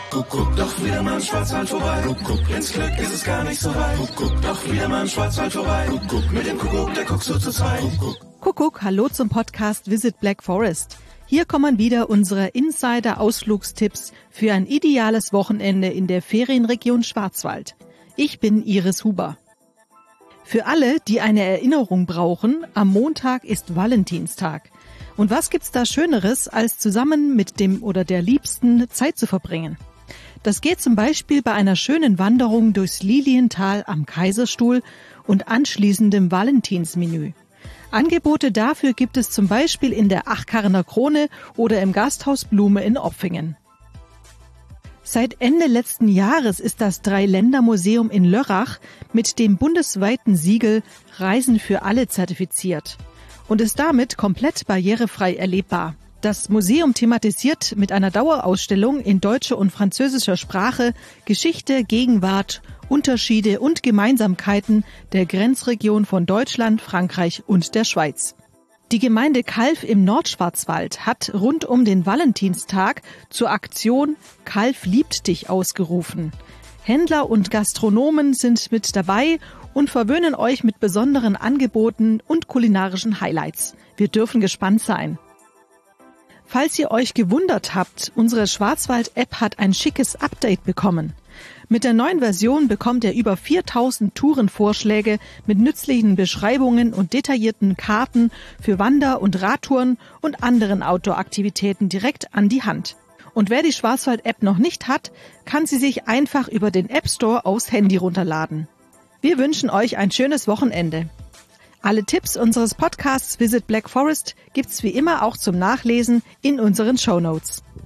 Doch wieder mal im Schwarzwald vorbei. Ins Glück ist es gar nicht so weit. Doch wieder mal im Schwarzwald vorbei. Mit dem Kuckuck, der guckt so zu zweit. Kuckuck, hallo zum Podcast Visit Black Forest. Hier kommen wieder unsere Insider-Ausflugstipps für ein ideales Wochenende in der Ferienregion Schwarzwald. Ich bin Iris Huber. Für alle, die eine Erinnerung brauchen, am Montag ist Valentinstag. Und was gibt's da Schöneres, als zusammen mit dem oder der Liebsten Zeit zu verbringen? Das geht zum Beispiel bei einer schönen Wanderung durchs Liliental am Kaiserstuhl und anschließendem Valentinsmenü. Angebote dafür gibt es zum Beispiel in der Achkarrener Krone oder im Gasthaus Blume in Opfingen. Seit Ende letzten Jahres ist das Dreiländermuseum in Lörrach mit dem bundesweiten Siegel Reisen für alle zertifiziert und ist damit komplett barrierefrei erlebbar. Das Museum thematisiert mit einer Dauerausstellung in deutscher und französischer Sprache Geschichte, Gegenwart, Unterschiede und Gemeinsamkeiten der Grenzregion von Deutschland, Frankreich und der Schweiz. Die Gemeinde Calw im Nordschwarzwald hat rund um den Valentinstag zur Aktion Calw liebt dich ausgerufen. Händler und Gastronomen sind mit dabei und verwöhnen euch mit besonderen Angeboten und kulinarischen Highlights. Wir dürfen gespannt sein. Falls ihr euch gewundert habt, unsere Schwarzwald-App hat ein schickes Update bekommen. Mit der neuen Version bekommt ihr über 4000 Tourenvorschläge mit nützlichen Beschreibungen und detaillierten Karten für Wander- und Radtouren und anderen Outdoor-Aktivitäten direkt an die Hand. Und wer die Schwarzwald-App noch nicht hat, kann sie sich einfach über den App Store aufs Handy runterladen. Wir wünschen euch ein schönes Wochenende. Alle Tipps unseres Podcasts Visit Black Forest gibt's wie immer auch zum Nachlesen in unseren Shownotes.